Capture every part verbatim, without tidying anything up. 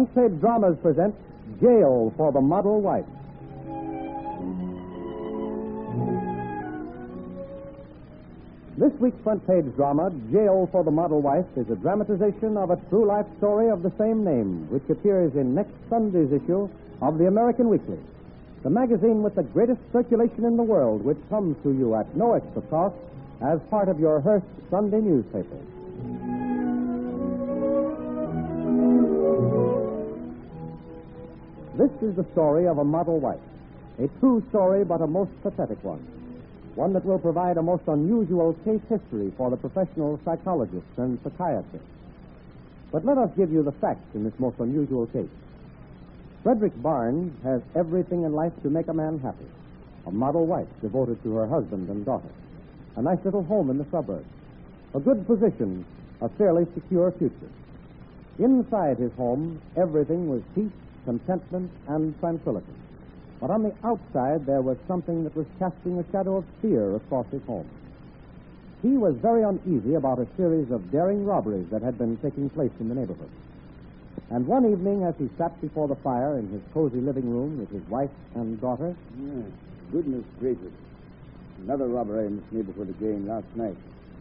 Front Page Dramas present Jail for the Model Wife. This week's Front Page drama, Jail for the Model Wife, is a dramatization of a true life story of the same name, which appears in next Sunday's issue of the American Weekly, the magazine with the greatest circulation in the world, which comes to you at no extra cost as part of your Hearst Sunday newspaper. This is the story of a model wife, a true story but a most pathetic one, one that will provide a most unusual case history for the professional psychologists and psychiatrists. But let us give you the facts in this most unusual case. Frederick Barnes has everything in life to make a man happy. A model wife devoted to her husband and daughter. A nice little home in the suburbs. A good position, a fairly secure future. Inside his home, everything was peace, contentment, and tranquility. But on the outside, there was something that was casting a shadow of fear across his home. He was very uneasy about a series of daring robberies that had been taking place in the neighborhood. And one evening, as he sat before the fire in his cozy living room with his wife and daughter... Yeah, goodness gracious. Another robbery in this neighborhood again last night.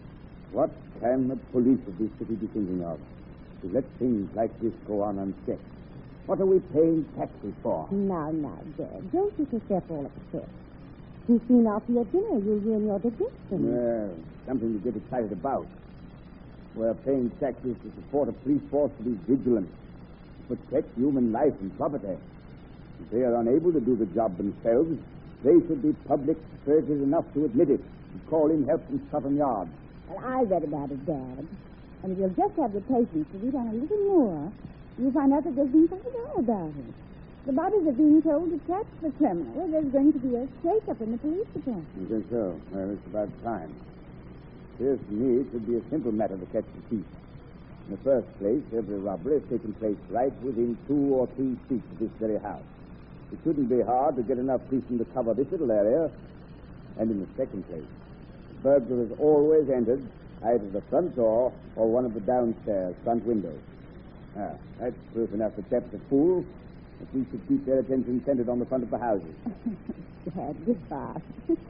What can the police of this city be thinking of to let things like this go on unchecked? What are we paying taxes for? Now, now, Dad, don't get yourself all upset. Too soon after your dinner, you'll ruin your digestion. Well, something to get excited about. We're paying taxes to support a police force to be vigilant, to protect human life and property. If they are unable to do the job themselves, they should be public spirited enough to admit it and call in help from Scotland Yard. Well, I read about it, Dad. And if you'll just have the patience to read on a little more, you'll find out that there's been something all about it. The bodies are being told to catch the criminal. There's going to be a shake-up in the police department. You think so? Well, it's about time. Appears to me it should be a simple matter to catch the thief. In the first place, every robbery has taken place right within two or three feet of this very house. It shouldn't be hard to get enough policemen to cover this little area. And in the second place, the burglar has always entered either the front door or one of the downstairs front windows. Ah, that's proof enough to tempt a fool. The police should keep their attention centered on the front of the houses. Dad, goodbye.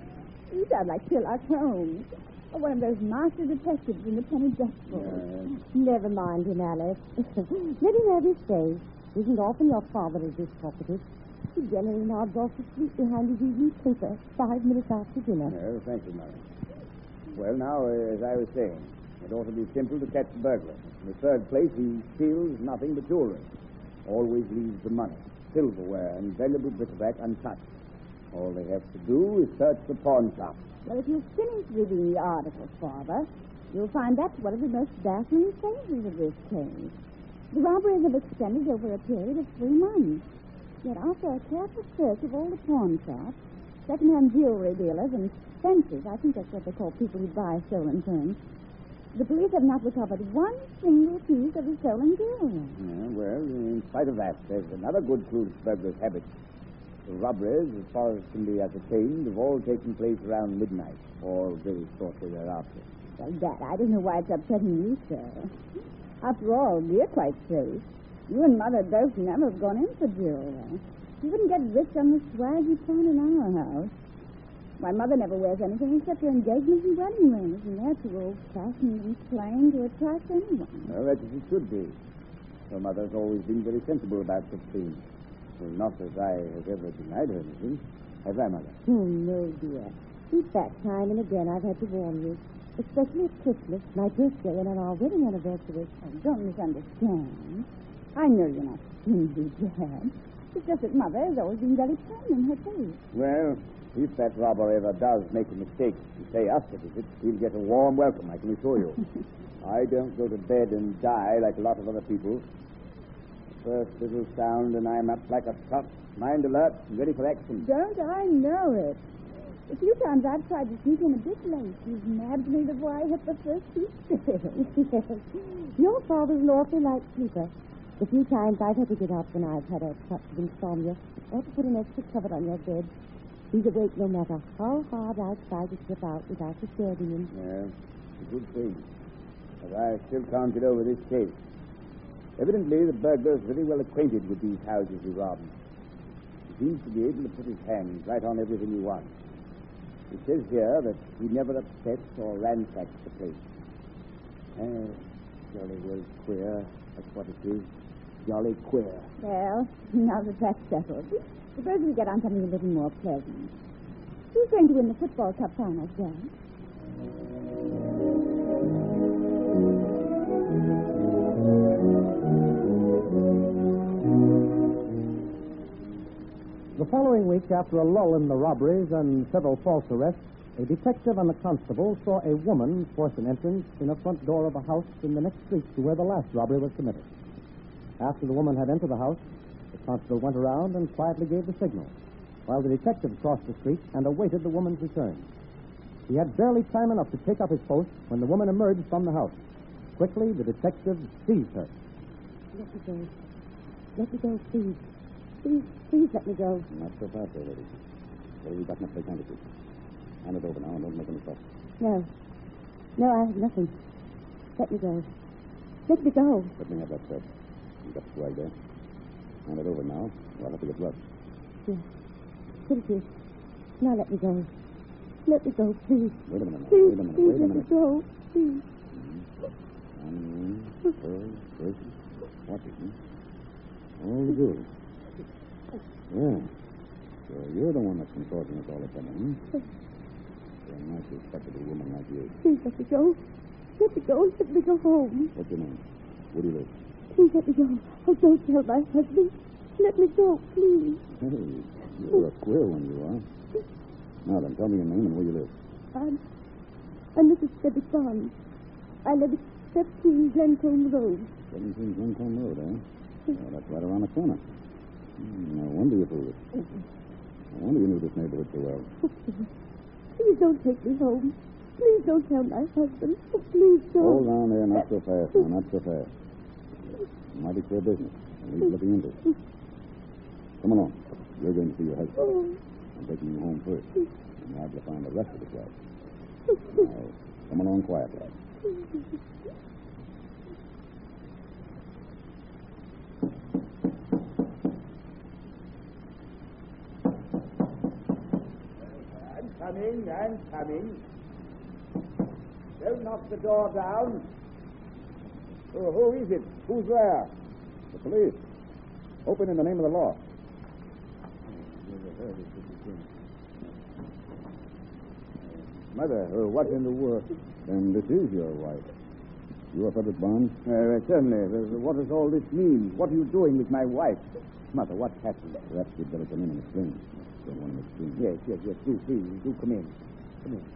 You sound like Sherlock Holmes, or one of those master detectives in the Penny Dreadful. Uh, Never mind him, Alice. Let him have his say. Isn't often your father is this talkative. He generally nods off to sleep behind his evening paper five minutes after dinner. Well, thank you, Mother. Well, now, uh, as I was saying, it ought to be simple to catch the burglar. In the third place, he steals nothing but jewelry. Always leaves the money, silverware, and valuable bric-a-brac untouched. All they have to do is search the pawn shop. Well, if you finish reading the article, Father, you'll find that's one of the most baffling phases of this case. The robberies have extended over a period of three months. Yet after a careful search of all the pawn shops, second-hand jewelry dealers, and fences, I think that's what they call people who buy stolen things, the police have not recovered one single piece of the stolen jewelry. Yeah, well, in spite of that, there's another good clue to burglar's habits. The robberies, as far as can be ascertained, have all taken place around midnight, or very shortly thereafter. Well, Dad, I don't know why it's upsetting you, sir. After all, we're quite safe. You and Mother both never have gone in for jewelry. You wouldn't get rich on the swag you found in our house. My mother never wears anything except her engagement and wedding rings, and they're too old-fashioned and plain to attract anyone. Well, that's as it should be. Your mother's always been very sensible about such things. Well, not as I have ever denied her anything. Have I, Mother? Oh, no, dear. Keep that time and again I've had to warn you. Especially at Christmas, my birthday, and on our wedding anniversary. Oh, don't misunderstand. I know you're not stingy, Dad. It's just that Mother has always been very plain in her taste. Well, if that robber ever does make a mistake and say us it is it, he'll get a warm welcome, I can assure you. I don't go to bed and die like a lot of other people. The first little sound and I'm up like a top, mind alert, and ready for action. Don't I know it? A few times I've tried to sneak in a bit late. You've nabbed me before I hit the first feet. Yes. Your father's an awfully light sleeper. The few times I've had to get up when I've had a touch of insomnia, or to put an extra cover on your bed. He's awake no matter how hard I've tried to slip out without disturbing him. Yeah, it's a good thing. But I still can't get over this case. Evidently, the burglar is very well acquainted with these houses he robbed. He seems to be able to put his hands right on everything he wants. It says here that he never upsets or ransacks the place. Uh, jolly well queer. That's what it is. Jolly queer. Well, now that that's settled, suppose we get on something a little more pleasant. Who's going to win the football cup final, John? The following week, after a lull in the robberies and several false arrests, a detective and a constable saw a woman force an entrance in a front door of a house in the next street to where the last robbery was committed. After the woman had entered the house, the constable went around and quietly gave the signal, while the detective crossed the street and awaited the woman's return. He had barely time enough to take up his post when the woman emerged from the house. Quickly, the detective seized her. Let me go. Let me go, please. Please, please let me go. Not so fast, there, lady. What have you got in that place handed to you? Hand it over now and don't make any fuss. No. No, I have nothing. Let me go. Let me go. Let me have that thread. You got the swag there. Hand it over now, or I'll have to get rough. Yes. Thank you. Now let me go. Let me go, please. Wait a minute now. Please, Wait a minute. please Wait a let minute. me go. Please. Onion, pearl, person. Watch it, hmm? All the good. Yeah. So you're the one that's been causing us all the trouble, hmm? Very nice, respectable woman like you. Please let me go. Let me go. Let me go home. What's your name? Where do you live? Please let me go. Oh, don't tell my husband. Let me go, please. Hey, you're a queer one, you are. Now then, tell me your name and where you live. I'm, I'm Missus Frederick Barnes. I live at seventeen Glencombe Road. seventeen Glencombe Road, eh? Well, that's right around the corner. Hmm, no wonder you fooled us. No wonder you knew this neighborhood so well. Oh, please. Please don't take me home. Please don't tell my husband. Oh, please don't. Hold on there, not so fast, now, not so fast. Mighty queer business. And he's looking into it. Come along. You're going to see your husband. Oh. I'm taking you home first. And liable to find the rest of the crowd. Now, come along quietly. I'm coming, I'm coming. Don't knock the door down. Oh, who is it? Who's there? The police. Open in the name of the law. Mother, uh, what in the world? Then this is your wife. You are Frederick Barnes? Uh, certainly. Uh, what does all this mean? What are you doing with my wife? Mother, what happened? Perhaps you'd better come in and explain. Don't want to explain. Yes, yes, yes. Do, please, do come in. Come in.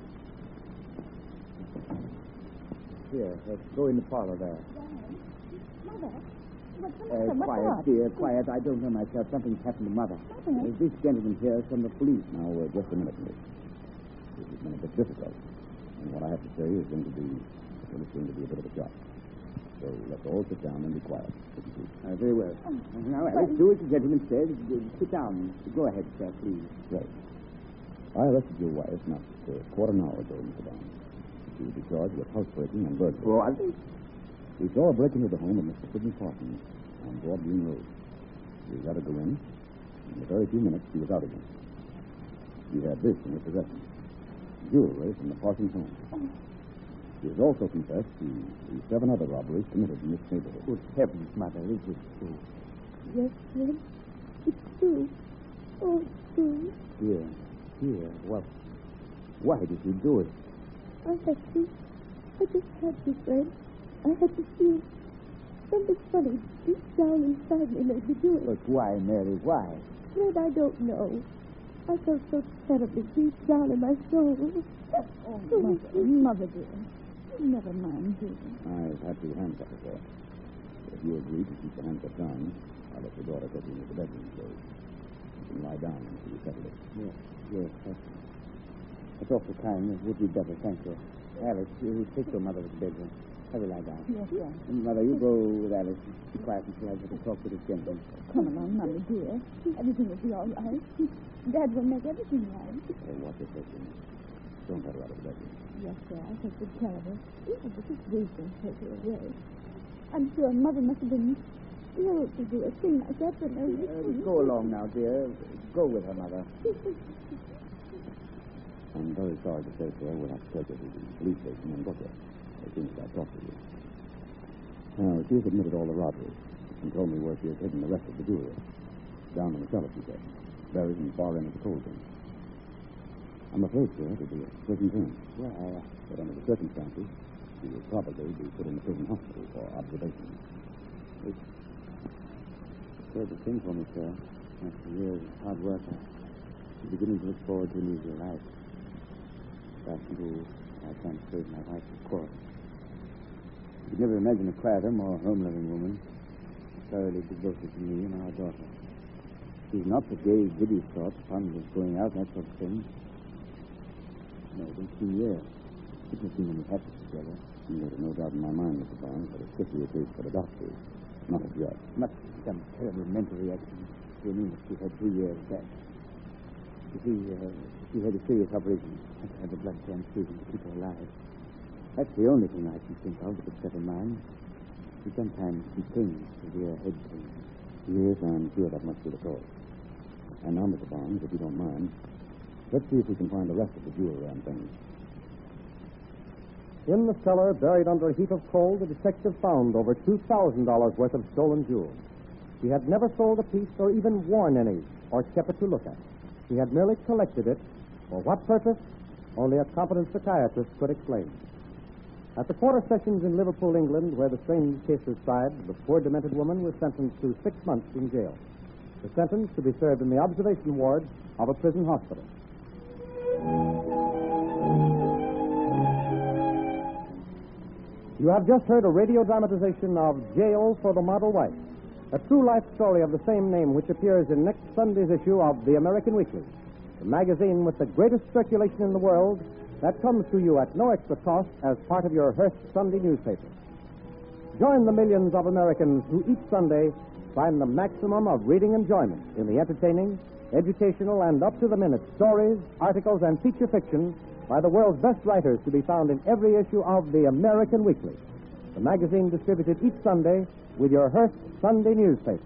Here, let's go in the parlor there. Mother, what's the Uh, matter? What's quiet, up? dear, quiet. I don't know myself. Something's happened to Mother. Mother? Uh, this gentleman here is from the police. Now, uh, just a minute, please. This has been a bit difficult. And what I have to say is going to be, well, it's going to be a bit of a shock. So let's all sit down and be quiet. If you please. Uh, very well. Uh, now, Alice, do as the gentleman said. Uh, Sit down. Go ahead, sir, please. Right. I arrested your wife not a quarter of an hour ago, Mister Barnes. She will be charged with housebreaking and burglary. What? We saw her break into the home of Mister Sidney Parsons on Broad Green Road. We let her go in. In a very few minutes, she was out again. She had this in her possession. Jewelry from the Parsons home. She has also confessed to the seven other robberies committed in this neighborhood. Good heavens, Mother, is this true? Yes, Fred. It's true. Oh, it's true. Here, here. Well, why did you do it? I had to. I just had to, Fred. I had to feel something funny deep down inside me made me do it. But why, Mary, why? Fred, I don't know. I felt so terribly deep down in my soul. Oh, Mother, Mother dear. Never mind, dear. I've had to handcuff her, sir. If you agree to keep the handcuffs on, I'll let your daughter take you into the bedroom, so you can lie down until you settle it. Yes, yes. That's, that's awful kind. It would be better, thank you. Alice, you take your mother to the bedroom. Have her lie down. Yes, sir. And Mother, you go with Alice. Be quiet until I get to talk to this gentleman. Come along, Mother dear. Everything will be all right. Dad will make everything right. Hey, watch your bedroom. Don't let her out of the bedroom. Yes, sir. I take good care of her. Even if it's reason take her away. I'm sure Mother must have been ill to do a thing like that. But no, Uh, go along now, dear. Go with her, Mother. I'm very sorry to say, sir, we'll have to take her to the police station and book her as soon as I talk to you. Now, she has admitted all the robberies and told me where she has hidden the rest of the jewelry. Down in the cellar, she said, buried in the far end of the coal bin. I'm afraid, sir, it'll be a prison term. Well, But under the circumstances, she will probably be put in the prison hospital for observation. it's a terrible thing for me, sir. After years of hard work, I'm beginning to look forward to an easier life. If I can do, I can't save my wife, of course. You could never imagine a quieter, more home-loving woman, thoroughly devoted to me and our daughter. She's not the gay, giddy sort, fond of going out, that sort of thing. No, it's been two years. It has been when we had this together. There's no doubt in my mind, Mister Barnes, that it's strictly a case for the doctors, not a judge. Must be some terrible mental reaction to an illness she had two years back. You see, uh, she had a serious operation. Had to have the blood transfusion to keep her alive. That's the only thing I can think of that could set her mind. She sometimes complains of severe head pain. Yes, I'm sure that must be the cause. And now, Mister Barnes, if you don't mind, let's see if we can find the rest of the jewelry and things. In the cellar, buried under a heap of coal, the detective found over two thousand dollars worth of stolen jewels. He had never sold a piece or even worn any or kept it to look at. He had merely collected it. For what purpose? Only a competent psychiatrist could explain. At the quarter sessions in Liverpool, England, where the strange case was tried, the poor demented woman was sentenced to six months in jail. The sentence to be served in the observation ward of a prison hospital. You have just heard a radio dramatization of Jail for the Model Wife, a true life story of the same name which appears in next Sunday's issue of the American Weekly, the magazine with the greatest circulation in the world that comes to you at no extra cost as part of your Hearst Sunday newspaper. Join the millions of Americans who each Sunday find the maximum of reading enjoyment in the entertaining, educational, and up-to-the-minute stories, articles, and feature fiction by the world's best writers to be found in every issue of the American Weekly, the magazine distributed each Sunday with your Hearst Sunday newspaper.